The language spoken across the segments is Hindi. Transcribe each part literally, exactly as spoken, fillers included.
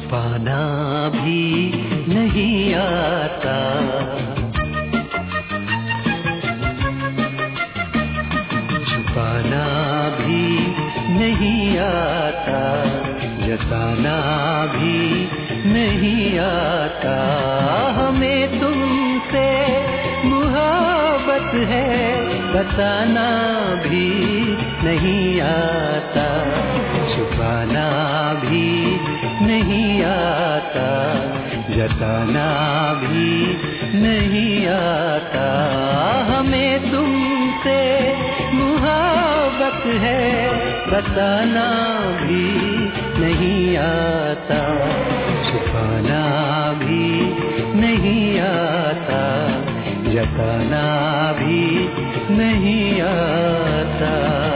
छुपाना भी नहीं आता, छुपाना भी नहीं आता, जताना भी नहीं आता। हमें तुमसे मोहब्बत है, बताना भी नहीं आता, छुपाना भी नहीं आता, जताना भी नहीं आता। हमें तुमसे मोहब्बत है, बताना भी नहीं आता, छुपाना भी नहीं आता, जताना भी नहीं आता।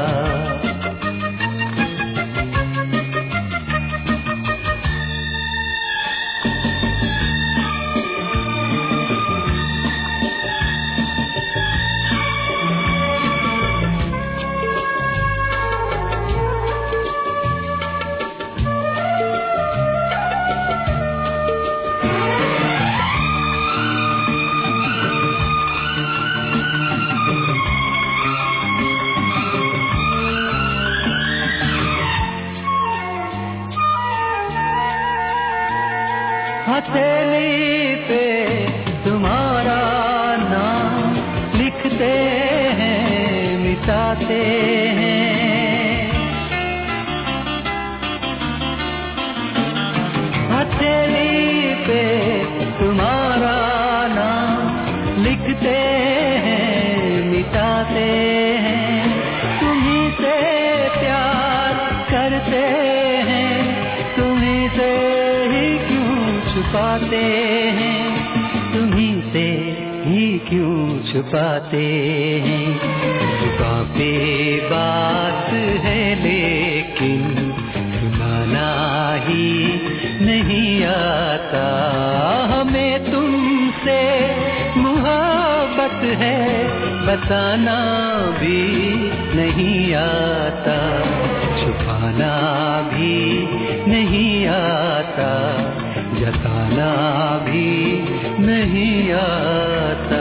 हथेली पे तुम्हारा नाम लिखते हैं, मिटाते हैं। हथेली पे तुम्हारा नाम लिखते हैं, मिटाते हैं। तुम्हीं से प्यार करते हैं, तुम्हीं से छुपाते हैं, तुम्हीं से ही क्यों छुपाते हैं। जुबां पे बात है लेकिन सुनाना ही नहीं आता। हमें तुमसे मोहब्बत है, बताना भी नहीं आता, छुपाना भी नहीं आता, जताना भी नहीं आता।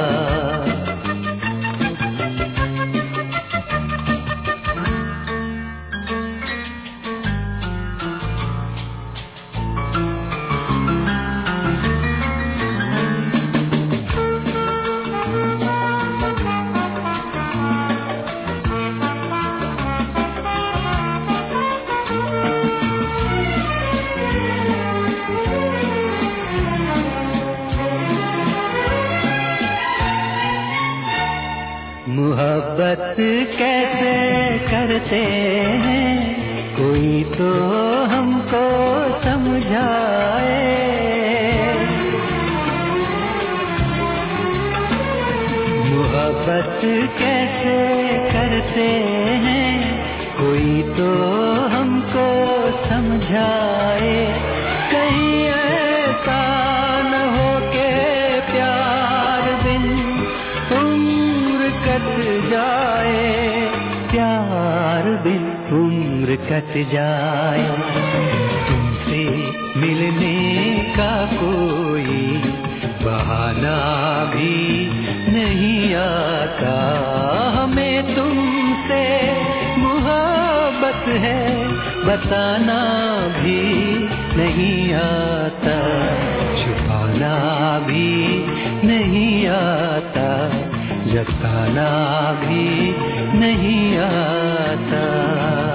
मोहब्बत कैसे करते हैं, कोई तो हमको समझाए। मोहब्बत कैसे करते हैं, कोई तो हमको समझाए। कहीं ऐसा न हो के प्यार बिन उम्र कट जाए, प्यार बिन उम्र कट जाए। तुमसे मिलने का कोई बहाना भी नहीं आता। हमें तुमसे मोहब्बत है, बताना भी नहीं आता, छुपाना भी नहीं आता, जताना भी नहीं आता।